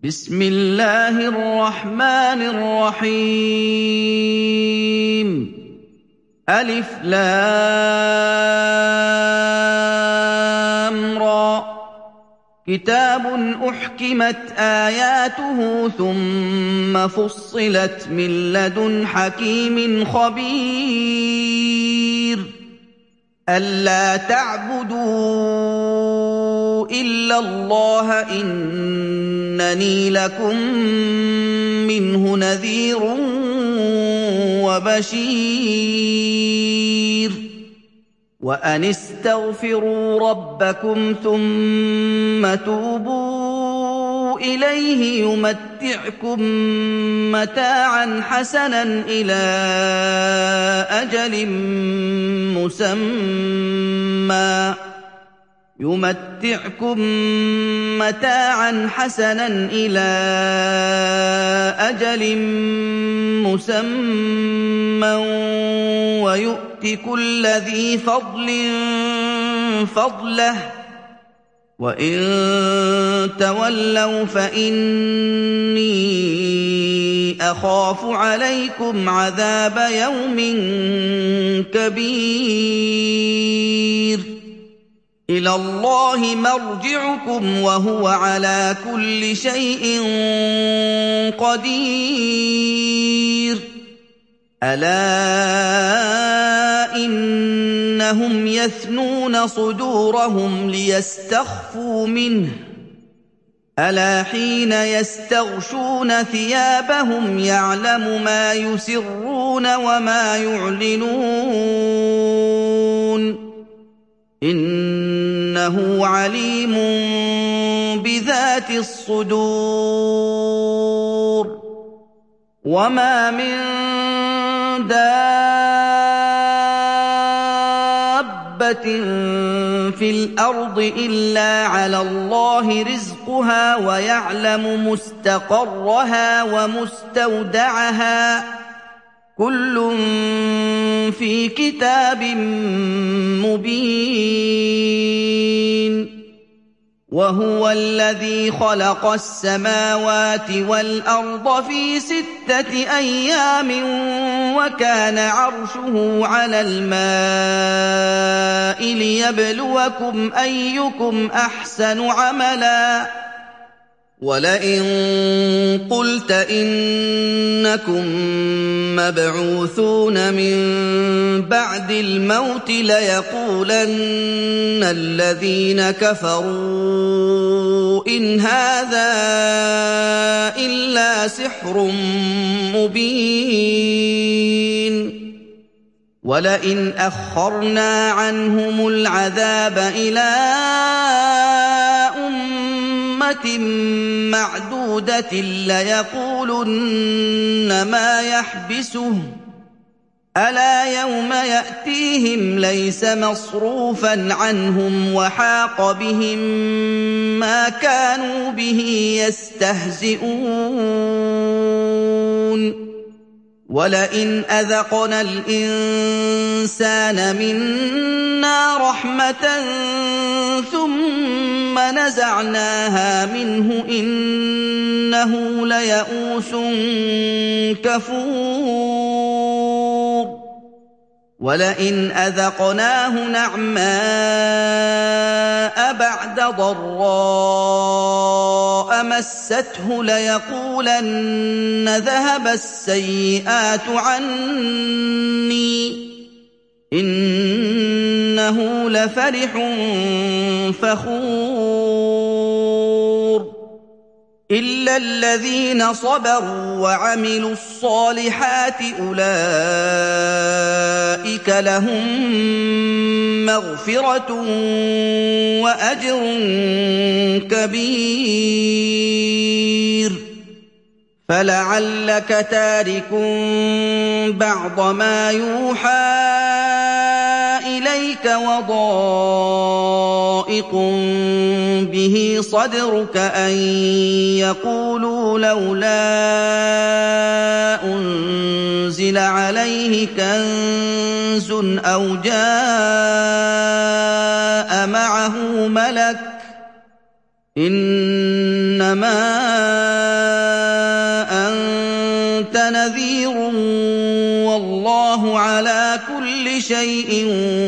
بسم الله الرحمن الرحيم ألف لام را كتاب أحكمت آياته ثم فصلت من لدن حكيم خبير ألا تعبدوا إلا الله إنني لكم منه نذير وبشير وأن استغفروا ربكم ثم توبوا إليه يمتعكم متاعا حسنا إلى أجل مسمى ويؤت كل ذي فضل فضله وإن تولوا فإني أخاف عليكم عذاب يوم كبير إلى الله مرجعكم وهو على كل شيء قدير ألا إنهم يثنون صدورهم ليستخفوا منه ألا حين يستغشون ثيابهم يعلم ما يسرون وما يعلنون إنه عليم بذات الصدور وما من دابة في الأرض إلا على الله رزقها ويعلم مستقرها ومستودعها كل في كتاب مبين وهو الذي خلق السماوات والأرض في 6 أيام وكان عرشه على الماء ليبلوكم أيكم أحسن عملا ولئن قلت إنكم مبعوثون من بعد الموت ليقولن الذين كفروا إن هذا إلا سحر مبين ولئن أخرنا عنهم العذاب إلى معدودة ليقولن ما يحبسه ألا يوم يأتيهم ليس مصروفا عنهم وحاق بهم ما كانوا به يستهزئون ولئن أذقنا الإنسان منا رحمة ثم نزعناها منه إنه ليئوس كفور ولئن أذقناه نعماء بعد ضراء مسته ليقولن ذهب السيئات عني إنه لفرح فخور إلا الذين صبروا وعملوا الصالحات أولئك لهم مغفرة وأجر كبير فلعلك تارك بعض ما يوحى إليك وضائق به صدرك أن يقولوا لولا أنزل عليه كنز أو جاء معه معه ملك إنما كُلِّ شَيْءٍ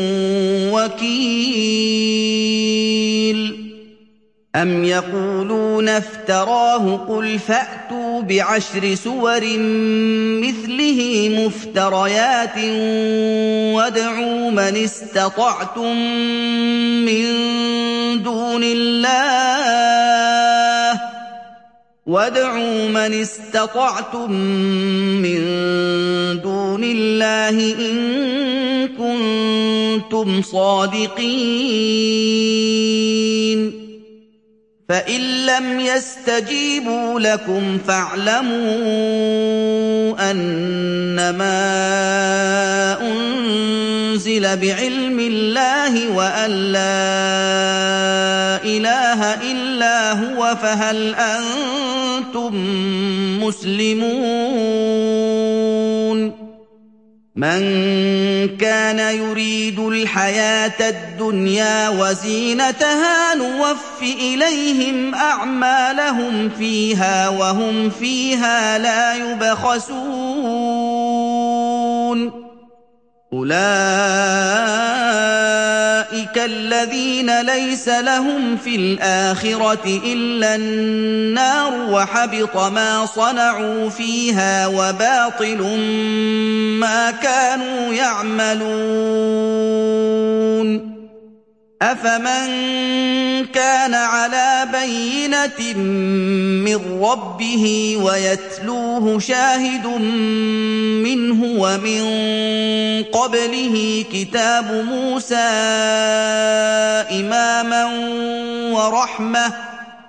وَكِيلٌ أَمْ يَقُولُونَ افْتَرَاهُ قُلْ فَأْتُوا بِعَشْرِ سُوَرٍ مِّثْلِهِ مُفْتَرَيَاتٍ وَادْعُوا مَنِ اسْتَطَعْتُم مِّن دُونِ اللَّهِ إِن كُنتُمْ صَادِقِينَ فَإِن لَّمْ يَسْتَجِيبُوا لَكُمْ فَاعْلَمُوا أَنَّمَا أُنزِلَ بِعِلْمِ اللَّهِ وَأَن لَّا إِلَٰهَ إِلَّا هُوَ فَهَلْ أَنتُم مُّسْلِمُونَ مَن كَانَ يُرِيدُ الْحَيَاةَ الدُّنْيَا وَزِينَتَهَا نُوَفِّ إِلَيْهِمْ أَعْمَالَهُمْ فِيهَا وَهُمْ فِيهَا لَا يُبْخَسُونَ أُولَٰئِكَ الَّذِينَ لَيْسَ لَهُمْ فِي الْآخِرَةِ إِلَّا النَّارُ وَحَبِطَ مَا صَنَعُوا فِيهَا وَبَاطِلٌ مَّا كَانُوا يَعْمَلُونَ أَفَمَن كَانَ عَلَىٰ بَيِّنَةٍ مِّن رَّبِّهِ وَيَتْلُوهُ شَاهِدٌ مِّنْهُ وَمِن قَبْلِهِ كِتَابُ مُوسَىٰ إِمَامًا وَرَحْمَةً ۚ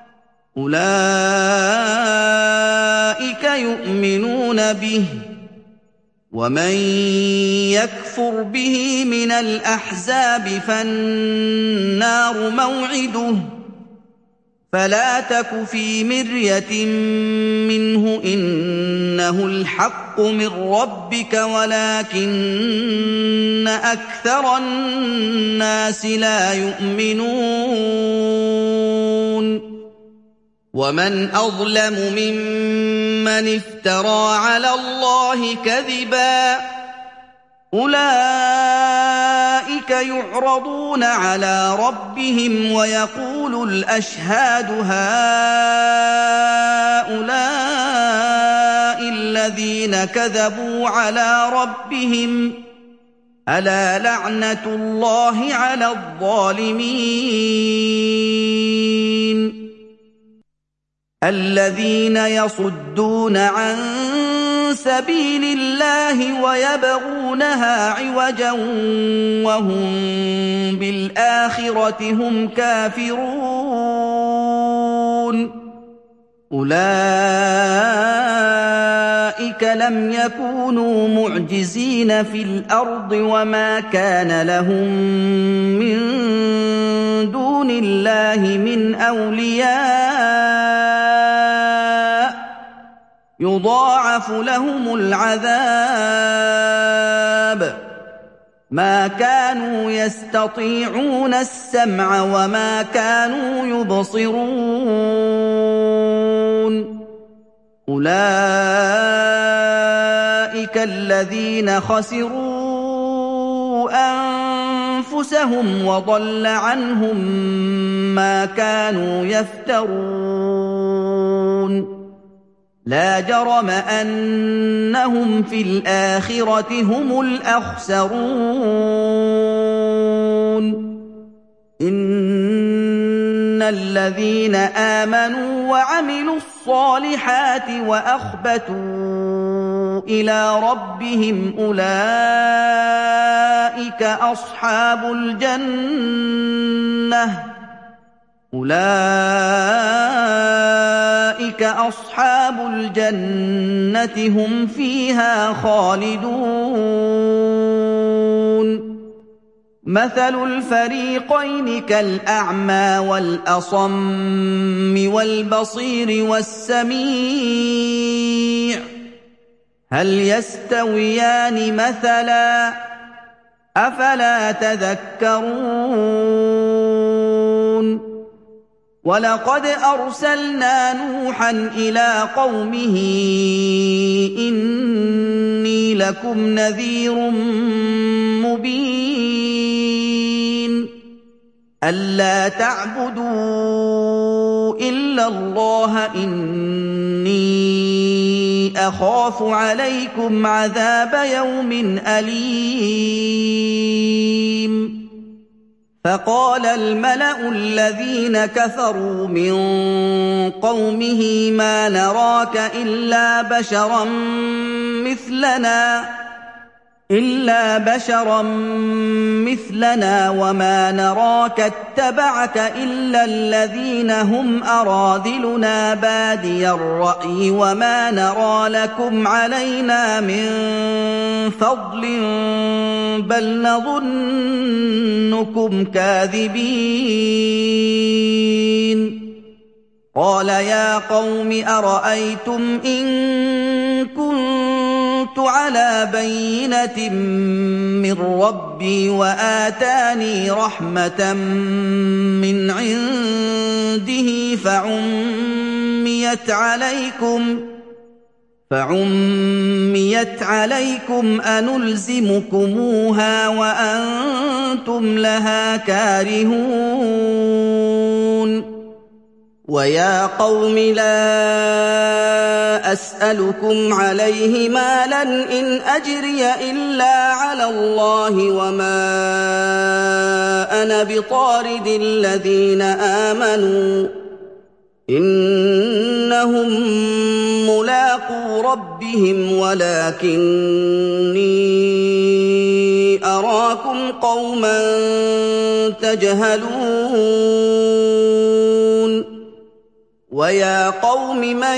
أُولَٰئِكَ يُؤْمِنُونَ بِهِ ۚ وَمَن يَكْفُرْ بِهِ مِنَ الْأَحْزَابِ فَالنَّارُ مَوْعِدُهُ ۚ فَلَا تَكُ فِي مِرْيَةٍ مِّنْهُ ۚ إِنَّهُ الْحَقُّ مِن رَّبِّكَ وَلَٰكِنَّ أَكْثَرَ النَّاسِ لَا يُؤْمِنُونَ وَمَنْ أَظْلَمُ مِمَّنِ افْتَرَىٰ عَلَى اللَّهِ كَذِبًا ۚ أُولَٰئِكَ يُعْرَضُونَ عَلَىٰ رَبِّهِمْ وَيَقُولُ الْأَشْهَادُ هَٰؤُلَاءِ الَّذِينَ كَذَبُوا عَلَىٰ رَبِّهِمْ ۚ أَلَا لَعْنَةُ اللَّهِ عَلَى الظَّالِمِينَ الَّذِينَ يَصُدُّونَ عَن سَبِيلِ اللَّهِ وَيَبْغُونَهَا عِوَجًا وَهُم بِالْآخِرَةِ هُمْ كَافِرُونَ أُولَٰئِكَ لَمْ يَكُونُوا مُعْجِزِينَ فِي الْأَرْضِ وَمَا كَانَ لَهُم مِّن دُونِ اللَّهِ مِنْ أَوْلِيَاءَ ۘ يُضَاعَفُ لَهُمُ الْعَذَابُ ۚ مَا كَانُوا يَسْتَطِيعُونَ السَّمْعَ وَمَا كَانُوا يُبْصِرُونَ أُولَٰئِكَ الَّذِينَ خَسِرُوا أَنفُسَهُمْ وَضَلَّ عَنْهُم مَّا كَانُوا يَفْتَرُونَ لَا جَرَمَ أَنَّهُمْ فِي الْآخِرَةِ هُمُ الْأَخْسَرُونَ إِنَّ الَّذِينَ آمَنُوا وَعَمِلُوا الصَّالِحَاتِ وَأَخْبَتُوا إِلَىٰ رَبِّهِمْ أُولَٰئِكَ أَصْحَابُ الْجَنَّةِ هُمْ فِيهَا خَالِدُونَ مَثَلُ الْفَرِيقَيْنِ كَالْأَعْمَىٰ وَالْأَصَمِّ وَالْبَصِيرِ وَالسَّمِيعِ ۚ هَلْ يَسْتَوِيَانِ مَثَلًا ۚ أَفَلَا تَذَكَّرُونَ وَلَقَدْ أَرْسَلْنَا نُوحًا إِلَىٰ قَوْمِهِ إِنِّي لَكُمْ نَذِيرٌ مُّبِينٌ أَلَّا تَعْبُدُوا إِلَّا اللَّهَ إِنِّي أَخَافُ عَلَيْكُمْ عَذَابَ يَوْمٍ أَلِيمٍ فَقَالَ الْمَلَأُ الَّذِينَ كَفَرُوا مِن قَوْمِهِ مَا نَرَاكَ إِلَّا بَشَرًا مِّثْلَنَا وَمَا نَرَاكَ اتَّبَعَكَ إِلَّا الَّذِينَ هُمْ أَرَاذِلُنَا بَادِيَ الرَّأْيِ وَمَا نَرَىٰ لَكُمْ عَلَيْنَا مِن فَضْلٍ بَلْ نَظُنُّكُمْ كَاذِبِينَ قَالَ يَا قَوْمِ أَرَأَيْتُمْ إِن كُنتُ عَلَىٰ بَيِّنَةٍ مِّن رَّبِّي وَآتَانِي رَحْمَةً مِّنْ عِندِهِ فَعُمِّيَتْ عَلَيْكُمْ أَنُلْزِمُكُمُوهَا وَأَنتُمْ لَهَا كَارِهُونَ وَيَا قَوْمِ لَا أَسْأَلُكُمْ عَلَيْهِ مَالًا إِنْ أَجْرِيَ إِلَّا عَلَى اللَّهِ وَمَا أَنَا بِطَارِدِ الَّذِينَ آمَنُوا إِنَّهُم مُّلَاقُو رَبِّهِمْ وَلَٰكِنِّي أَرَاكُمْ قَوْمًا تَجْهَلُونَ وَيَا قَوْمِ مَن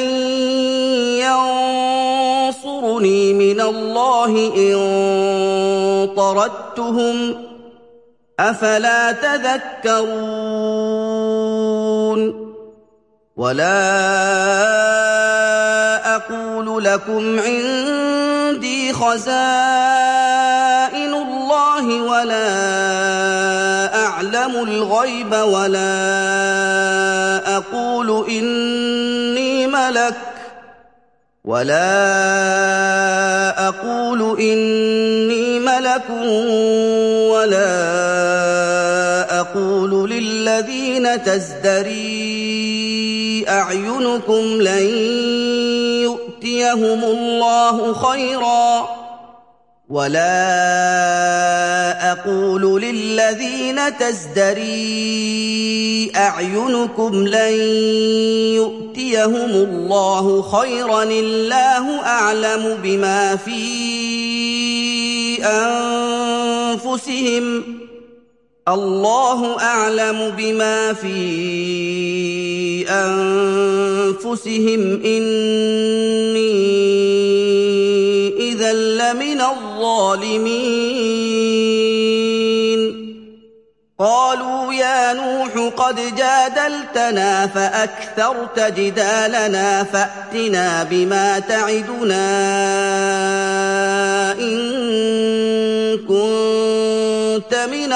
يَنصُرُنِي مِنَ اللَّهِ إِن طَرَدتُّهُمْ ۚ أَفَلَا تَذَكَّرُونَ وَلَا أَقُولُ لَكُمْ عِندِي خَزَائِنُ اللَّهِ وَلَا أَعْلَمُ الْغَيْبَ وَلَا أَقُولُ إِنِّي مَلَكٌ وَلَا أَقُولُ لِلَّذِينَ تَزْدَرِي أَعْيُنُكُمْ لَن يُؤْتِيَهُمُ الله خَيْرًا اللَّهُ أَعْلَمُ بِمَا فِي أَنفُسِهِمْ إِنِّي إِذًا لَّمِنَ الظَّالِمِينَ قَالُوا يَا نُوحُ قَدْ جَادَلْتَنَا فَأَكْثَرْتَ جِدَالَنَا فَأْتِنَا بِمَا تَعِدُنَا إِن كُنتَ مِنَ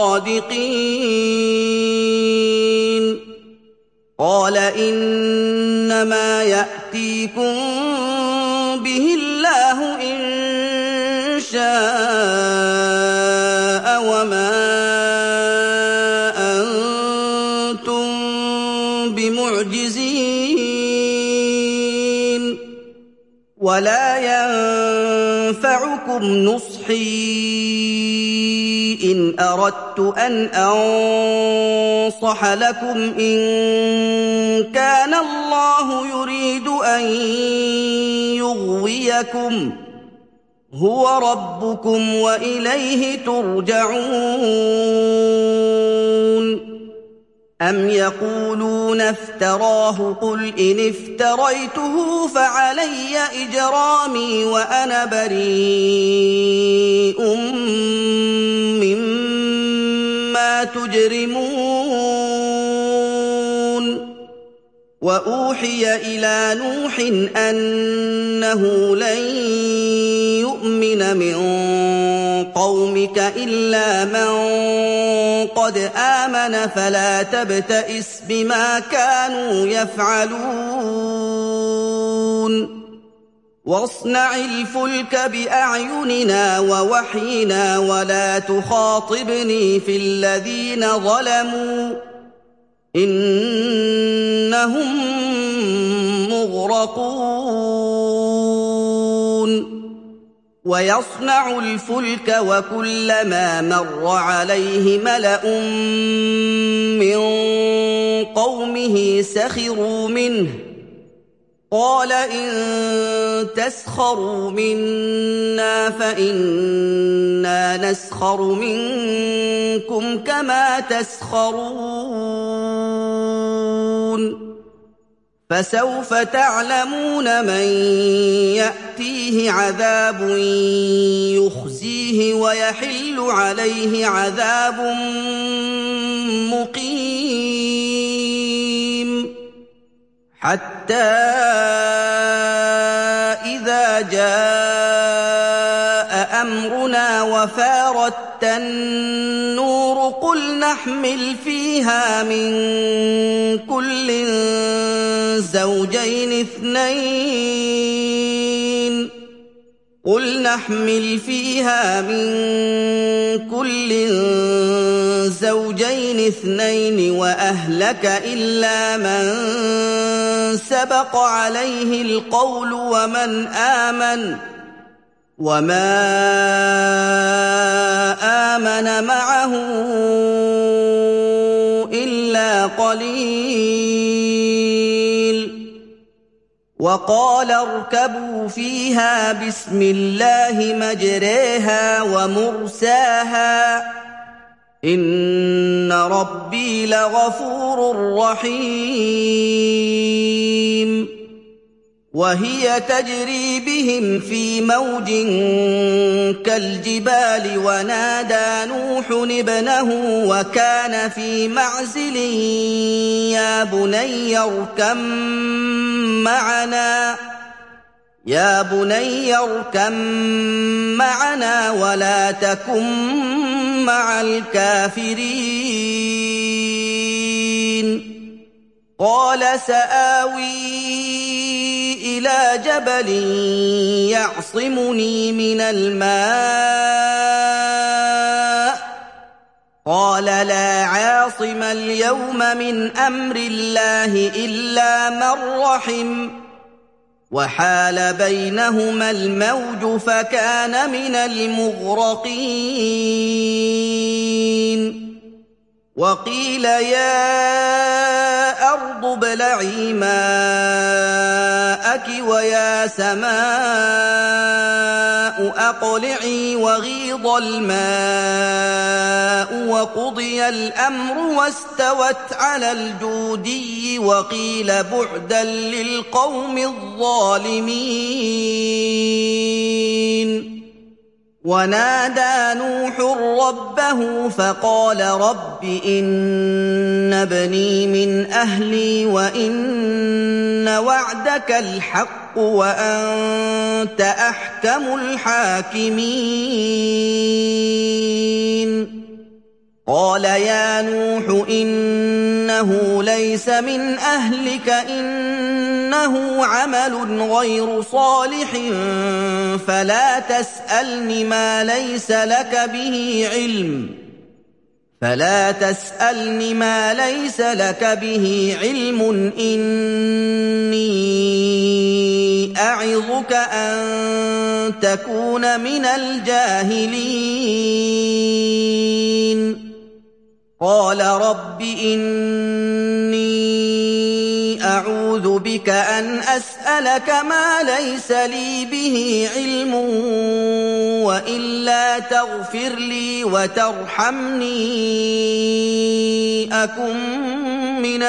الصَّادِقِينَ قَالَ إِنَّمَا يَأْتِيكُم بِهِ اللَّهُ إِن شَاءَ وَمَا أَنتُم بِمُعْجِزِينَ وَلَا يَنفَعُكُمْ نُصْحِي إِنْ أَرَدتُّ أَنْ أَنصَحَ لَكُمْ إِن كَانَ اللَّهُ يُرِيدُ أَن يُغْوِيَكُمْ هُوَ رَبُّكُمْ وَإِلَيْهِ تُرْجَعُونَ أَمْ يَقُولُونَ افْتَرَاهُ ۖ قُلْ إِنِ افْتَرَيْتُهُ فَعَلَيَّ إِجْرَامِي وَأَنَا بَرِيءٌ مِّمَّا تُجْرِمُونَ وَأُوحِيَ إِلَىٰ نُوحٍ أَنَّهُ لَن يُؤْمِنَ مِن قومك إلا من قد آمن فلا تبتئس بما كانوا يفعلون واصنع الفلك بأعيننا ووحينا ولا تخاطبني في الذين ظلموا إنهم مغرقون ويصنع الفلك وكلما مر عليه ملأ من قومه سخروا منه قال إن تسخروا منا فإنا نسخر منكم كما تسخرون فسوف تعلمون من يأتيه عذاب يخزيه ويحل عليه عذاب مقيم حتى إذا جاء أمرنا وفارت النور قل نحمل فيها من كل زوجين اثنين وأهلك إلا من سبق عليه القول ومن آمن وما آمن معه إلا قليل وقال اركبوا فيها بسم الله مجريها ومرساها إن ربي لغفور رحيم وهي تجري بهم في موج كالجبال ونادى نوح ابنه وكان في معزل يا بني اركم معنا ولا تكن مع الكافرين قال سآوي إلى جبل يعصمني من الماء قال لا عاصم اليوم من أمر الله إلا من رحم وحال بينهما الموج فكان من المغرقين وقيل يا أرض ابلعي ماءك ويا سماء أقلعي وغيض الماء وقضي الأمر واستوت على الجودي وقيل بعدا للقوم الظالمين ونادى نوح ربه فقال رب إن ابني من أهلي وإن وعدك الحق وأنت أحكم الحاكمين قال يا نوح إنه ليس من أهلك إنه عمل غير صالح فلا تسألني ما ليس لك به علم إني أعظك أن تكون من الجاهلين قال رب إني أعوذ بك أن أسألك ما ليس لي به علم وإلا تغفر لي وترحمني أكن من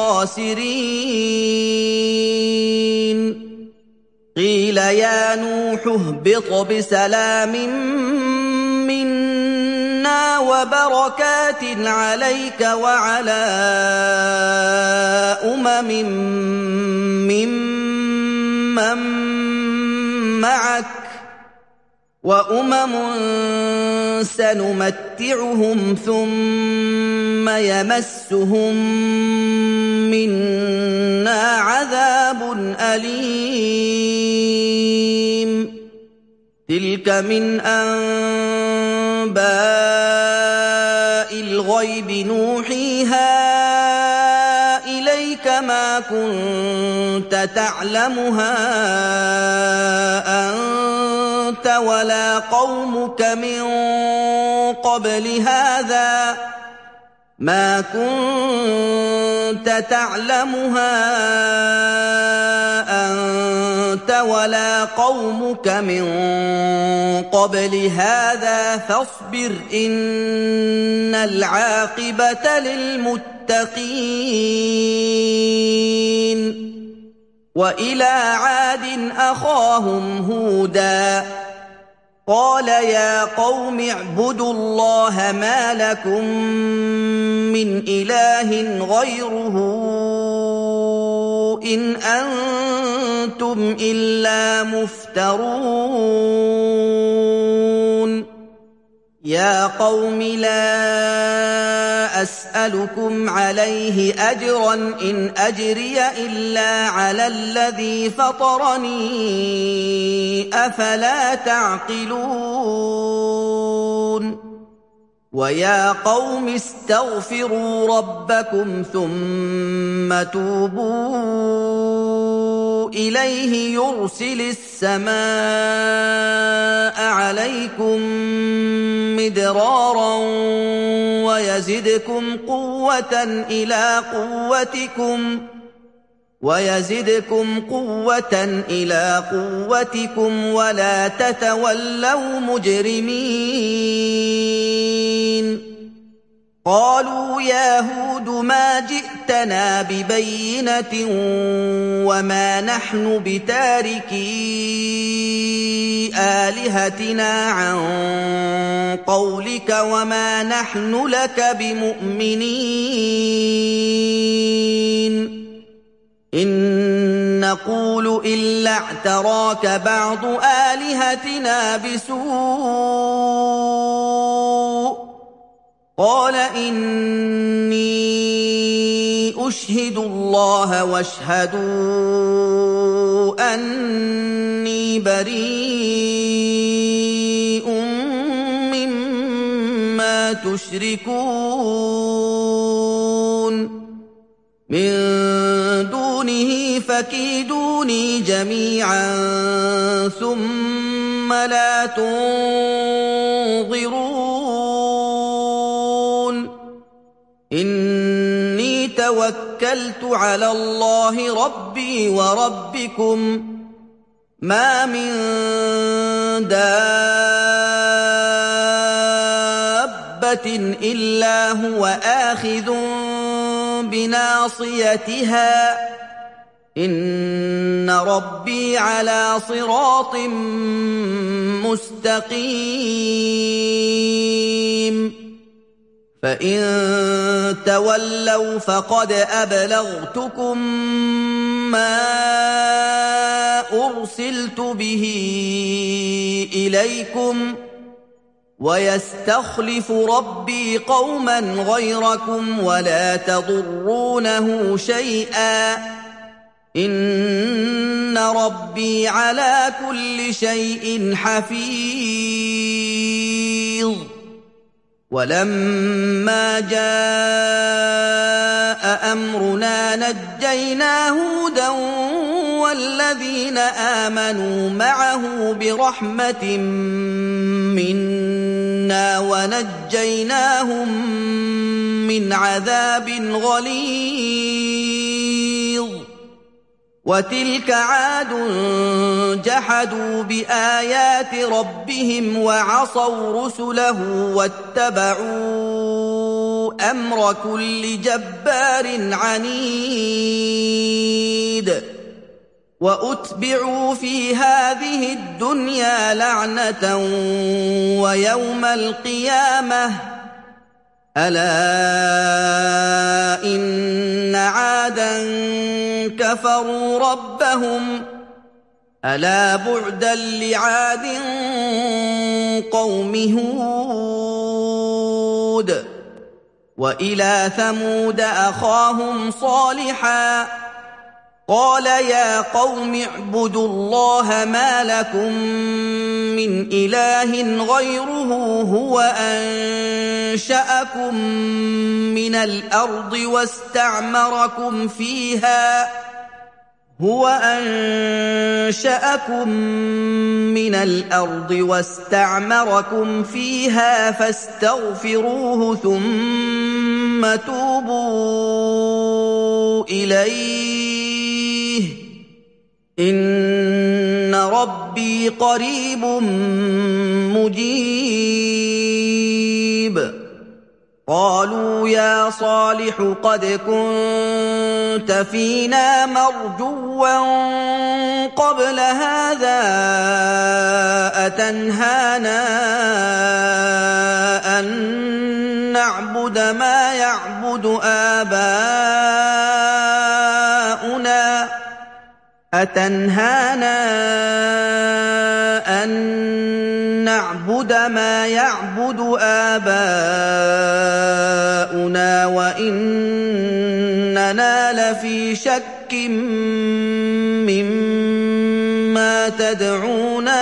الخاسرين قيل يا نوح اهبط بسلام منا وبركات عليك وعلى ممن معك وَأُمَمٌ سَنُمَتِّعُهُمْ ثُمَّ يَمَسُّهُم مِّنَّا عَذَابٌ أَلِيمٌ تِلْكَ مِنْ أَنبَاءِ الْغَيْبِ نُوحِيهَا إِلَيْكَ مَا كُنتَ تَعْلَمُهَا أَنتَ وَلَا قَوْمُكَ مِن قَبْلِ هَٰذَا فاصبر إِنَّ الْعَاقِبَةَ لِلْمُتَّقِينَ وَإِلَىٰ عَادٍ أَخَاهُمْ هُودًا قَالَ يَا قَوْمِ اعْبُدُوا اللَّهَ مَا لَكُم مِّنْ إِلَٰهٍ غَيْرُهُ إِنْ أَنتُمْ إِلَّا مُفْتَرُونَ يَا قَوْمِ لَا أَسْأَلُكُمْ عَلَيْهِ أَجْرًا إِنْ أَجْرِيَ إِلَّا عَلَى الَّذِي فَطَرَنِي ۚ أَفَلَا تَعْقِلُونَ وَيَا قَوْمِ اسْتَغْفِرُوا رَبَّكُمْ ثُمَّ تُوبُوا إِلَيْهِ يُرْسِلِ السَّمَاءَ عَلَيْكُم مِّدْرَارًا وَيَزِدْكُمْ قُوَّةً إِلَىٰ قُوَّتِكُمْ وَلَا تَتَوَلَّوْا مُجْرِمِينَ قَالُوا يَا هُودُ مَا جِئْتَنَا بِبَيِّنَةٍ وَمَا نَحْنُ بِتَارِكِي آلِهَتِنَا عَن قَوْلِكَ وَمَا نَحْنُ لَكَ بِمُؤْمِنِينَ إِن نَّقُولُ إِلَّا اعْتَرَاكَ بَعْضُ آلِهَتِنَا بِسُوءٍ قَالَ إِنِّي أُشْهِدُ اللَّهَ وَاشْهَدُوا أَنِّي بَرِيءٌ مِّمَّا تُشْرِكُونَ مِن دُونِهِ فَكِيدُونِي جَمِيعًا ثُمَّ لَا تُنظِرُونِ إِنِّي تَوَكَّلْتُ عَلَى اللَّهِ رَبِّي وَرَبِّكُم مَّا مِن دَابَّةٍ إِلَّا هُوَ آخِذٌ بِنَاصِيَتِهَا ۚ إِنَّ رَبِّي عَلَىٰ صِرَاطٍ مُّسْتَقِيمٍ فَإِن تَوَلَّوْا فَقَدْ أَبْلَغْتُكُم مَّا أُرْسِلْتُ بِهِ إِلَيْكُمْ ۚ وَيَسْتَخْلِفُ رَبِّي قَوْمًا غَيْرَكُمْ وَلَا تَضُرُّونَهُ شَيْئًا ۚ إِنَّ رَبِّي عَلَىٰ كُلِّ شَيْءٍ حَفِيظٌ وَلَمَّا جَاءَ أَمْرُنَا نَجَّيْنَا هُودًا وَالَّذِينَ آمَنُوا مَعَهُ بِرَحْمَةٍ مِّنَّا وَنَجَّيْنَاهُم مِّنْ عَذَابٍ غَلِيظٍ وَتِلْكَ عَادٌ جَحَدُوا بِآيَاتِ رَبِّهِمْ وَعَصَوْا رُسُلَهُ وَاتَّبَعُوا أَمْرَ كُلِّ جَبَّارٍ عَنِيدٍ وَأُتْبِعُوا فِي هَٰذِهِ الدُّنْيَا لَعْنَةً وَيَوْمَ الْقِيَامَةِ ۗ أَلَا إِنَّ عَادًا كَفَرُوا رَبَّهُمْ ۗ أَلَا بُعْدًا لِّعَادٍ قوم هود وإلى ثمود أخاهم صالحا قال يا قوم اعبدوا الله ما لكم من إله غيره هو أنشأكم من الأرض واستعمركم فيها فاستغفروه ثم توبوا إليه إن ربي قريب مجيب قالوا يا صالح قد كنت فينا مرجوا قبل هذا أتنهانا أن نعبد ما يعبد آباؤنا وإننا لفي شك مما تدعونا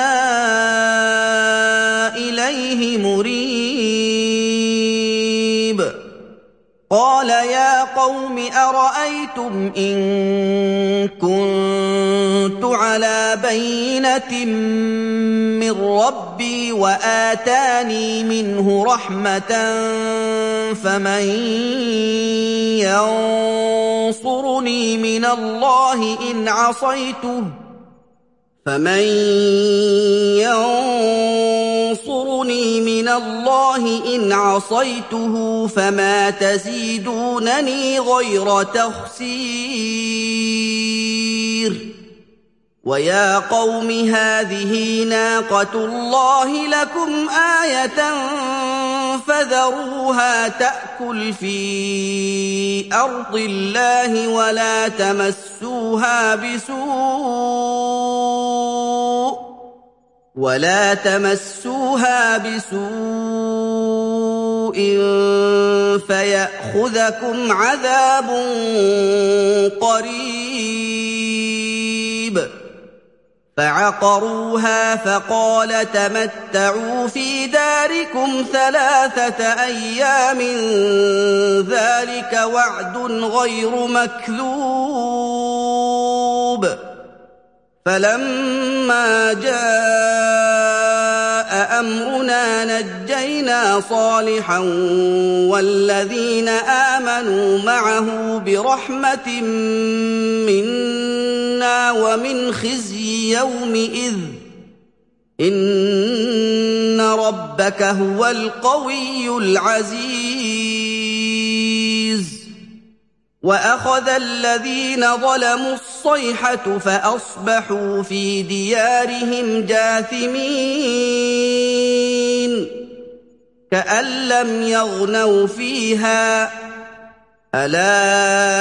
إليه مريب قال يا قوم أرأيتم إن كنت على بينة من ربي وآتاني منه رحمة فمن ينصرني من الله إن عصيته فما تزيدونني غير تخسير ويا قوم هذه ناقة الله لكم آية فذروها تأكل في أرض الله ولا تمسوها بسوء فيأخذكم عذاب قريب فعقروها فقال تمتعوا في داركم 3 أيام ذلك وعد غير مكذوب فلما جاء أمرنا نجينا صالحا والذين آمنوا معه برحمة منا ومن خزي يومئذ إن ربك هو القوي العزيز وأخذ الذين ظلموا الصيحة فأصبحوا في ديارهم جاثمين كأن لم يغنوا فيها ألا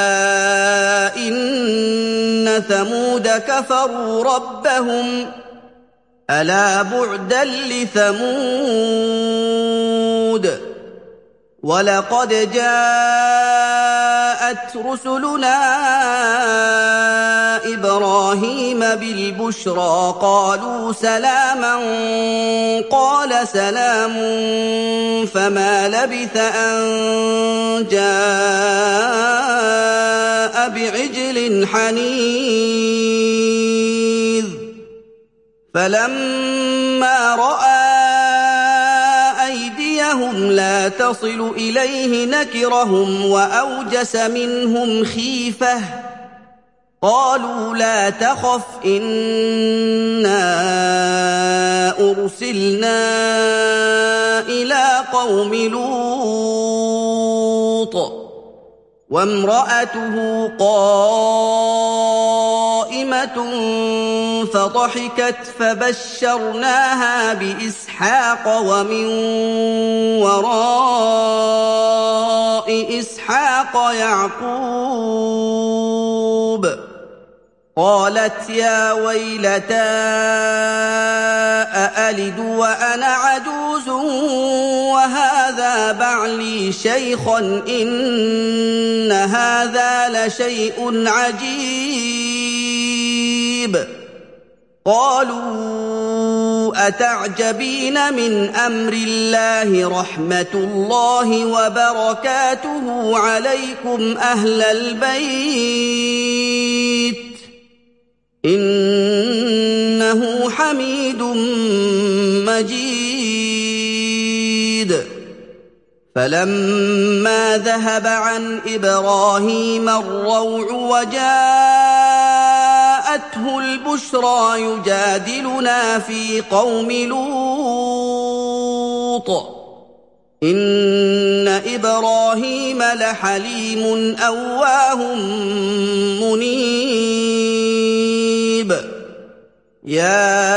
إن ثمود كفروا ربهم ألا بعدا لثمود ولقد جاءت رسلنا إبراهيم بالبشرى قالوا سلاما قال سلام فما لبث أن جاء بعجل حنيذ فلما رأى أيديهم لا تصل إليه نكرهم وأوجس منهم خيفة قالوا لا تخف إنا أرسلنا إلى قوم لوط وامرأته قائمة فضحكت فبشرناها بإسحاق ومن وراء إسحاق يعقوب قالت يا ويلتى أألد وأنا عجوز وهذا بعلي شيخا إن هذا لشيء عجيب قالوا أتعجبين من أمر الله رحمة الله وبركاته عليكم أهل البيت إنه حميد مجيد فلما ذهب عن إبراهيم الروع وجاءته البشرى يجادلنا في قوم لوط إن إبراهيم لحليم أواه منيب يا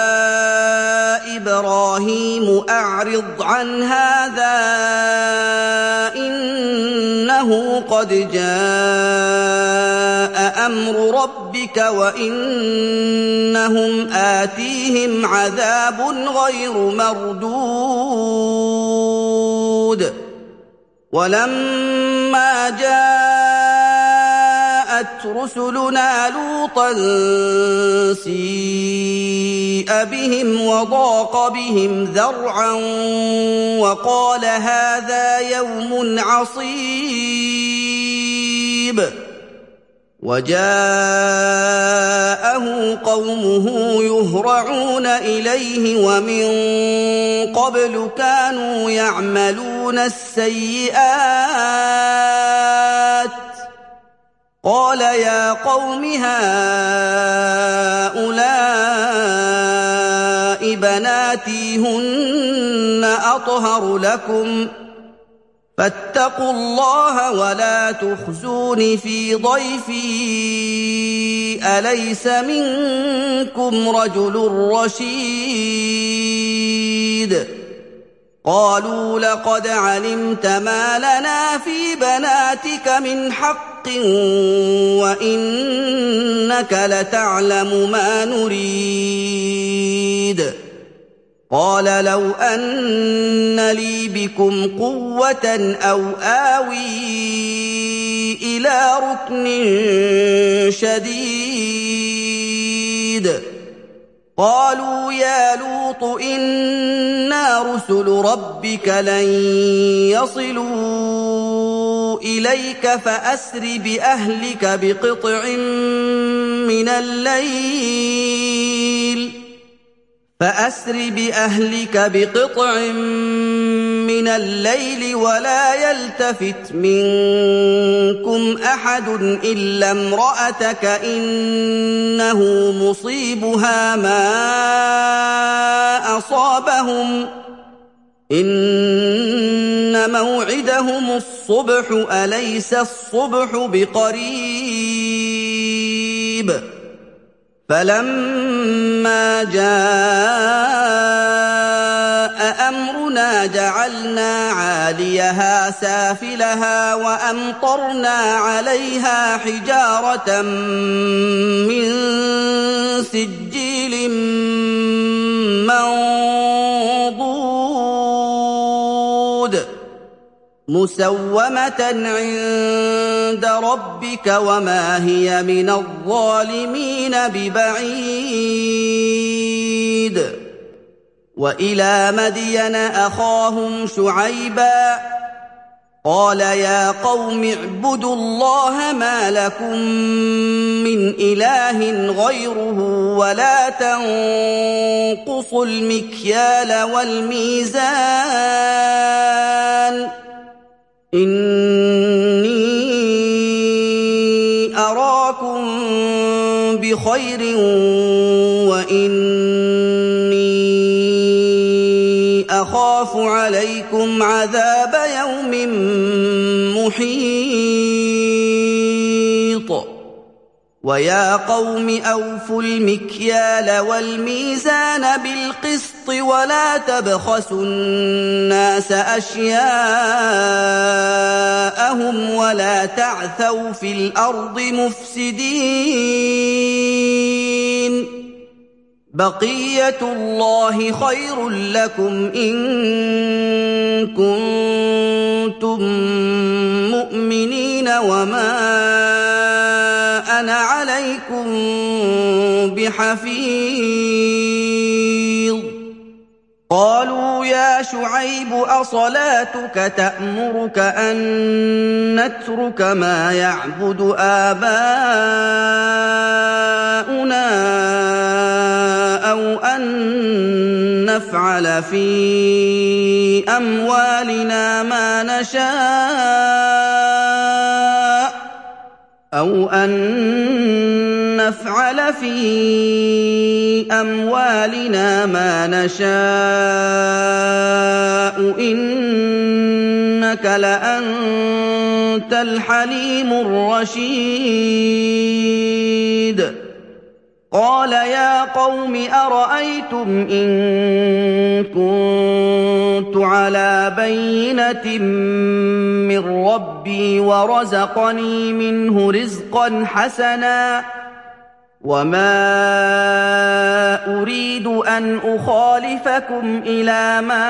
إبراهيم أعرض عن هذا إنه قد جاء أمر ربك وإنهم آتيهم عذاب غير مردود ولما جاءت رسلنا لوطا سيء بهم وضاق بهم ذرعا وقال هذا يوم عصيب وجاءه قومه يهرعون إليه ومن قبل كانوا يعملون السيئات قال يا قوم هؤلاء بناتي هن أطهر لكم فاتقوا الله ولا تخزون في ضيفي أليس منكم رجل رشيد قالوا لقد علمت ما لنا في بناتك من حق وإنك لتعلم ما نريد قال لو أن لي بكم قوة أو آوي إلى ركن شديد قالوا يا لوط إنا رسل ربك لن يصلوا إليك فأسر بأهلك بقطع من الليل ولا يلتفت منكم أحد إلا امرأتك إنه مصيبها ما أصابهم إن موعدهم الصبح أليس الصبح بقريب فلما جاء أمرنا جعلنا عاليها سافلها وأمطرنا عليها حجارة من سجيل منضود مسومة عند ربك وما هي من الظالمين ببعيد وإلى مدين أخاهم شعيبا قال يا قوم اعبدوا الله ما لكم من إله غيره ولا تنقصوا المكيال والميزان إني أراكم بخير وإني أخاف عليكم عذاب يوم محيط وَيَا قَوْمِ أَوْفُوا الْمِكْيَالَ وَالْمِيزَانَ بِالْقِسْطِ وَلَا تَبْخَسُوا النَّاسَ أَشْيَاءَهُمْ وَلَا تَعْثَوْا فِي الْأَرْضِ مُفْسِدِينَ بَقِيَّةُ اللَّهِ خَيْرٌ لَّكُمْ إِن كُنتُم مُّؤْمِنِينَ وَمَا أَنَا عَلَيْكُم بِحَفِيظٍ قَالُوا يَا شُعَيْبُ أَصَلَاتُكَ تَأْمُرُكَ أَن نَّتْرُكَ مَا يَعْبُدُ آبَاؤُنَا أَوْ أَن نَّفْعَلَ فِي أَمْوَالِنَا مَا نَشَاءُ إِنَّكَ لَأَنتَ الْحَلِيمُ الرَّشِيدُ قَالَ يَا قَوْمِ أَرَأَيْتُمْ إِن كُنتُ عَلَىٰ بَيِّنَةٍ مِّن رَّبِّي وَرَزَقَنِي مِنْهُ رِزْقًا حَسَنًا وَمَا أُرِيدُ أَنْ أُخَالِفَكُمْ إِلَىٰ مَا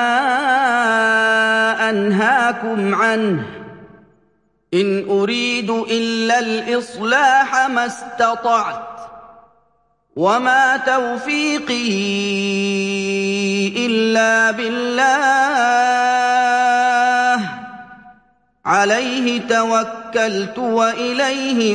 أَنْهَاكُمْ عَنْهُ ۚ إِنْ أُرِيدُ إِلَّا الْإِصْلَاحَ مَا اسْتَطَعْتُ ۚ وَمَا تَوْفِيقِي إِلَّا بِاللَّهِ ۚ عَلَيْهِ تَوَكَّلْتُ وَإِلَيْهِ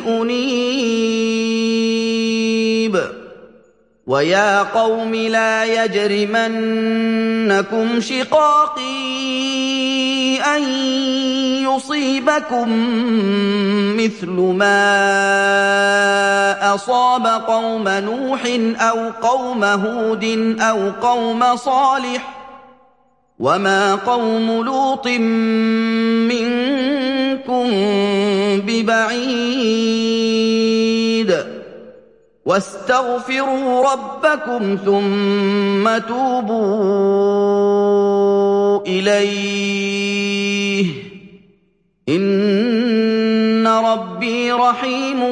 أُنِيبُ وَيَا قَوْمِ لَا يَجْرِمَنَّكُمْ شِقَاقِي أَن يُصِيبَكُم مِّثْلُ مَا أَصَابَ قَوْمَ نُوحٍ أَوْ قَوْمَ هُودٍ أَوْ قَوْمَ صَالِحٍ ۚ وَمَا قَوْمُ لُوطٍ مِّنكُم بِبَعِيدٍ وَاسْتَغْفِرُوا رَبَّكُمْ ثُمَّ تُوبُوا إِلَيْهِ ۚ إِنَّ رَبِّي رَحِيمٌ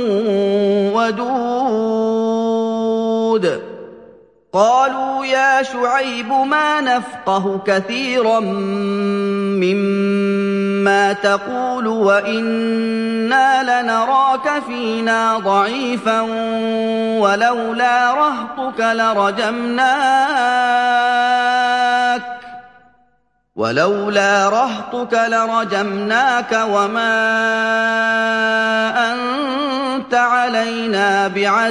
وَدُودٌ قَالُوا يَا شُعَيْبُ مَا نَفْقَهُ كَثِيرًا مِّمَّا تَقُولُ وَإِنَّا لَنَرَاكَ فِينَا ضَعِيفًا وَلَوْلَا رَهْطُكَ لَرَجَمْنَاكَ وَمَا أَنتَ عَلَيْنَا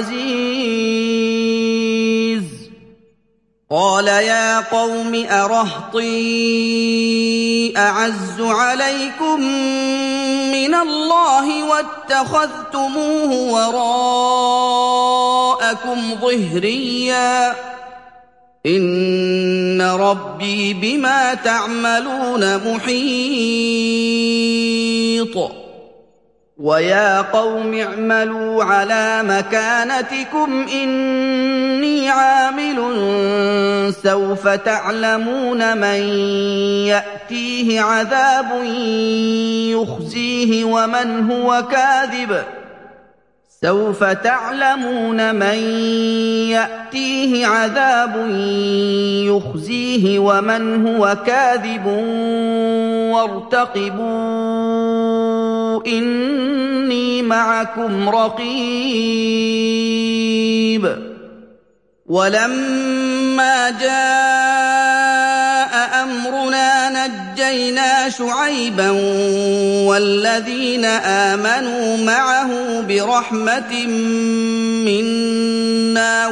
بِعَزِيزٍ قَالَ يَا قَوْمِ أَرَهْطِي أَعَزُّ عَلَيْكُم مِّنَ اللَّهِ وَاتَّخَذْتُمُوهُ وَرَاءَكُمْ ظِهْرِيًّا ۖ إِنَّ رَبِّي بِمَا تَعْمَلُونَ مُحِيطٌ وَيَا قَوْمِ اعْمَلُوا عَلَىٰ مَكَانَتِكُمْ إِنِّي عَامِلٌ ۖ سَوْفَ تَعْلَمُونَ مَن يَأْتِيهِ عَذَابٌ يُخْزِيهِ وَمَنْ هُوَ كَاذِبٌ وَارْتَقِبُوا إِنِّي مَعَكُمْ رَقِيبٌ وَلَمَّا جَاءَ أَمْرُنَا نَجَّيْنَا شُعَيْبًا وَالَّذِينَ آمَنُوا مَعَهُ بِرَحْمَةٍ مِّنَّا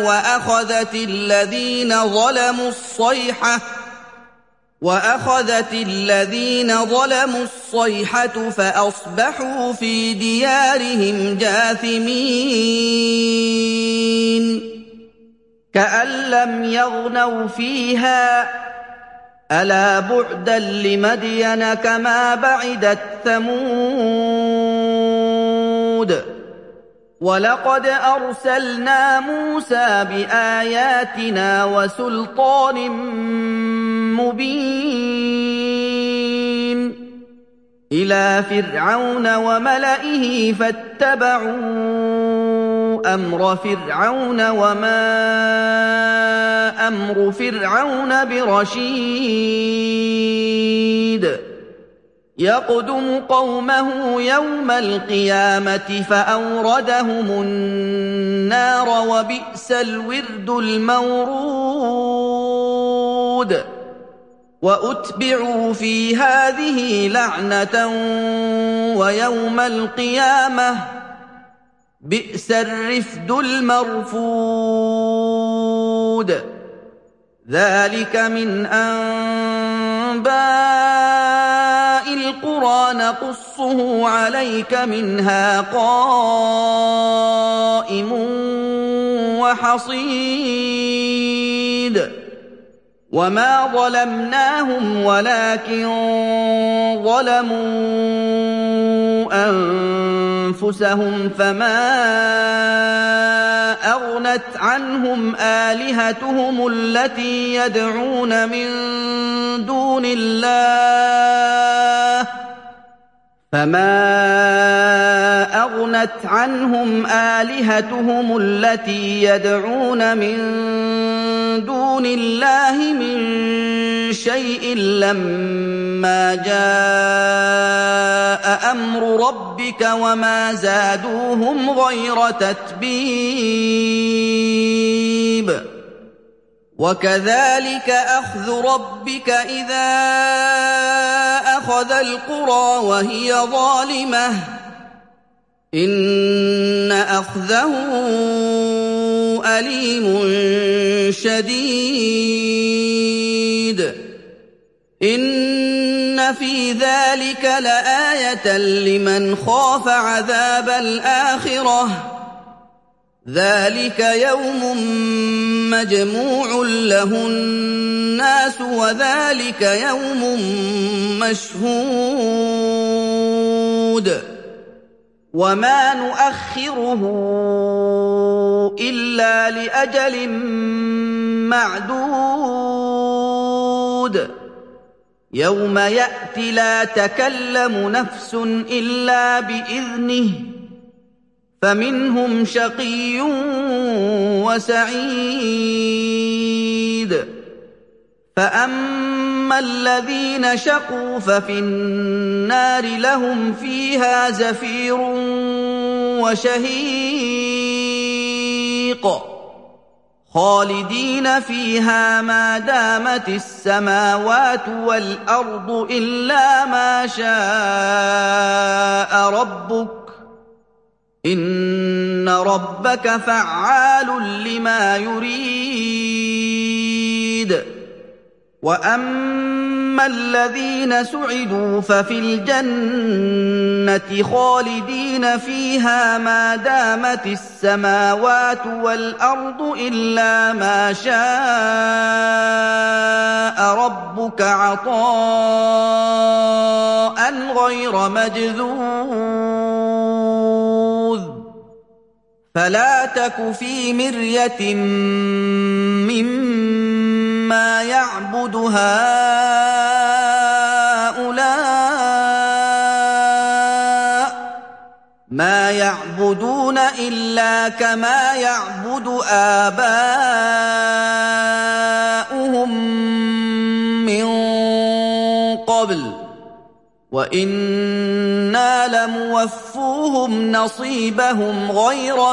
وَأَخَذَتِ الَّذِينَ ظَلَمُوا الصَّيْحَةُ فَأَصْبَحُوا فِي دِيَارِهِمْ جَاثِمِينَ كَأَن لَّمْ يَغْنَوْا فِيهَا ۗ أَلَا بُعْدًا لِّمَدْيَنَ كَمَا بَعِدَتْ ثَمُودُ وَلَقَدْ أَرْسَلْنَا مُوسَىٰ بِآيَاتِنَا وَسُلْطَانٍ مُّبِينٍ إِلَىٰ فِرْعَوْنَ وَمَلَئِهِ فَاتَّبَعُوا أَمْرَ فِرْعَوْنَ وَمَا أَمْرُ فِرْعَوْنَ بِرَشِيدٍ يَقْدُمُ قَوْمَهُ يَوْمَ الْقِيَامَةِ فَأَوْرَدَهُمُ النَّارَ ۖ وَبِئْسَ الْوِرْدُ الْمَوْرُودُ وَأُتْبِعُوا فِي هَٰذِهِ لَعْنَةً وَيَوْمَ الْقِيَامَةِ ۚ بِئْسَ الرِّفْدُ الْمَرْفُودُ ذَٰلِكَ مِنْ أَنبَاءِ الْقُرَىٰ نَقُصُّهُ عَلَيْكَ ۖ مِنْهَا قَائِمٌ وَحَصِيدٌ وَمَا ظَلَمْنَاهُمْ وَلَٰكِن ظَلَمُوا أَنفُسَهُمْ فَمَا أَغْنَتْ عَنْهُمْ آلِهَتُهُمُ الَّتِي يَدْعُونَ مِن دُونِ اللَّهِ مِن شَيْءٍ لَّمَّا جَاءَ أَمْرُ رَبِّكَ وَمَا زَادُوهُمْ غَيْرَ تَتْبِيبٍ وَكَذَٰلِكَ أَخْذُ رَبِّكَ إِذَا أَخَذَ الْقُرَىٰ وَهِيَ ظَالِمَةٌ ۚ إِنَّ أَخْذَهُ أَلِيمٌ شَدِيدٌ إِنَّ فِي ذَٰلِكَ لَآيَةً لِّمَنْ خَافَ عَذَابَ الْآخِرَةِ ۚ ذَٰلِكَ يَوْمٌ مَّجْمُوعٌ لَّهُ النَّاسُ وَذَٰلِكَ يَوْمٌ مَّشْهُودٌ وَمَا نُؤَخِّرُهُ إِلَّا لِأَجَلٍ مَّعْدُودٍ يَوْمَ يَأْتِ لَا تَكَلَّمُ نَفْسٌ إِلَّا بِإِذْنِهِ فَمِنْهُمْ شَقِيٌّ وَسَعِيدٌ فَأَمَّا الَّذِينَ شَقُوا فَفِي النَّارِ لَهُمْ فِيهَا زَفِيرٌ وَشَهِيقٌ خَالِدِينَ فِيهَا مَا دَامَتِ السَّمَاوَاتُ وَالْأَرْضُ إِلَّا مَا شَاءَ رَبُّكَ ۚ إِنَّ رَبَّكَ فَعَّالٌ لِّمَا يُرِيدُ وَأَمَّا الَّذِينَ سُعِدُوا فَفِي الْجَنَّةِ خَالِدِينَ فِيهَا مَا دَامَتِ السَّمَاوَاتُ وَالْأَرْضُ إِلَّا مَا شَاءَ رَبُّكَ عَطَاءً غَيْرَ مَجْذُوذٍ فَلَا تَكُ فِي مِرْيَةٍ مِّمَّا يَعْبُدُ هَٰؤُلَاءِ ۚ مَا يَعْبُدُونَ إِلَّا كَمَا يَعْبُدُ آبَاؤُهُم مِّن قَبْلُ ۚ وَإِنَّا لَمُوَفُّوهُمْ نَصِيبَهُمْ غَيْرَ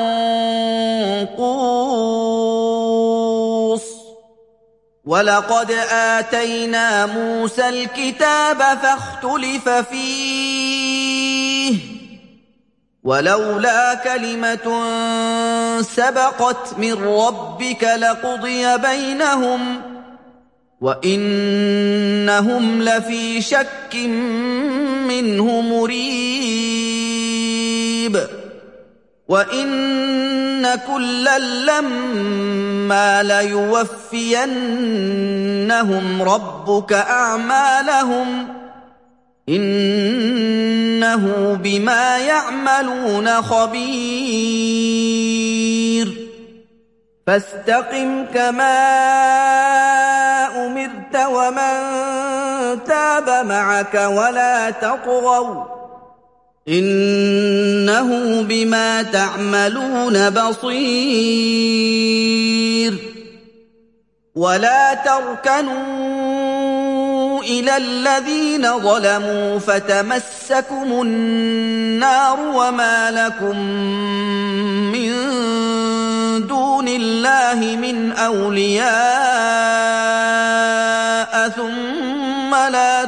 مَنقُوصٍ وَلَقَدْ آتَيْنَا مُوسَى الْكِتَابَ فَاخْتُلِفَ فِيهِ ۚ وَلَوْلَا كَلِمَةٌ سَبَقَتْ مِن رَّبِّكَ لَقُضِيَ بَيْنَهُمْ ۚ وَإِنَّهُمْ لَفِي شَكٍّ مِّنْهُ مُرِيبٍ وَإِنَّ كُلًّا لَّمَّا لَيُوَفِّيَنَّهُمْ رَبُّكَ أَعْمَالَهُمْ ۚ إِنَّهُ إنه بما يعملون خبير فاستقم كما أمرت ومن تاب معك ولا تطغوا إنه بما تعملون بصير ولا تركنوا إلى الذين ظلموا فتمسكم النار وما لكم من دون الله من أولياء ثم لا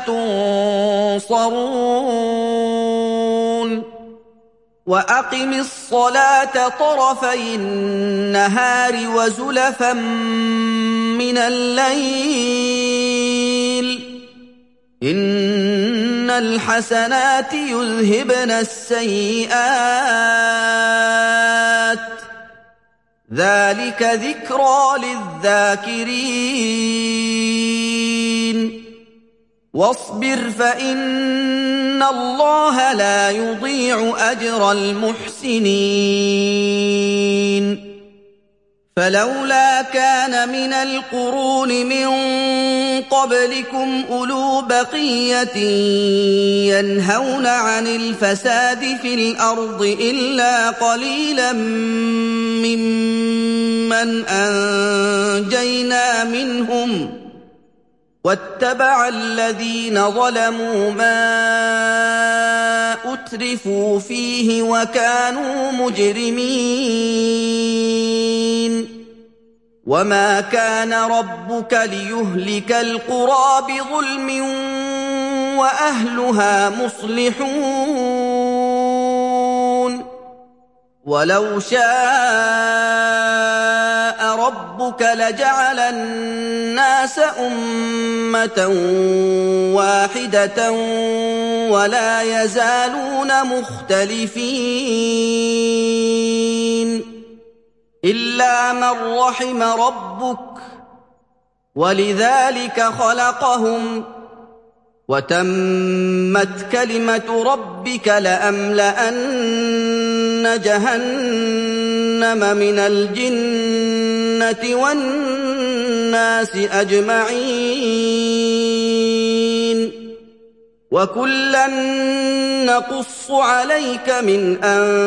تنصرون وأقم الصلاة طرفي النهار وزلفا من الليل إن الحسنات يذهبن السيئات ذلك ذكرى للذاكرين واصبر فإن الله لا يضيع أجر المحسنين فلولا كان من القرون من قبلكم أولو بقية ينهون عن الفساد في الأرض إلا قليلا ممن أنجينا منهم واتبع الذين ظلموا ما أترفوا فيه وكانوا مجرمين وما كان ربك ليهلك القرى بظلم وأهلها مصلحون ولو شاء ربك لجعل الناس أمة واحدة ولا يزالون مختلفين إلا من رحم ربك ولذلك خلقهم وتمت كلمة ربك لأملأن جهنم من الجنة والناس أجمعين وكلا نقص عليك من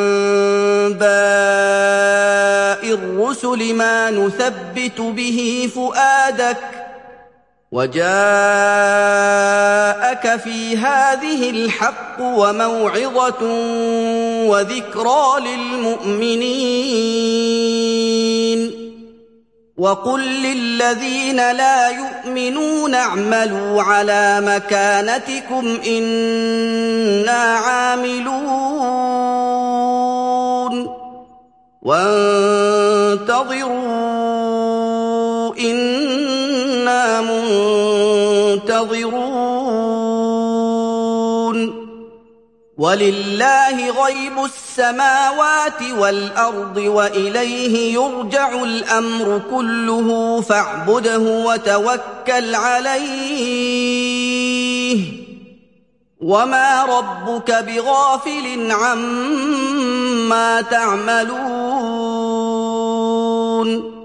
أنباء الرسل ما نثبت به فؤادك وجاءك في هذه الحق وموعظة وذكرى للمؤمنين وقل للذين لا يؤمنون اعملوا على مكانتكم إنا عاملون وانتظروا إنا منتظرون ولله غيب السماوات والأرض وإليه يرجع الأمر كله فاعبده وتوكل عليه وما ربك بغافل عما تعملون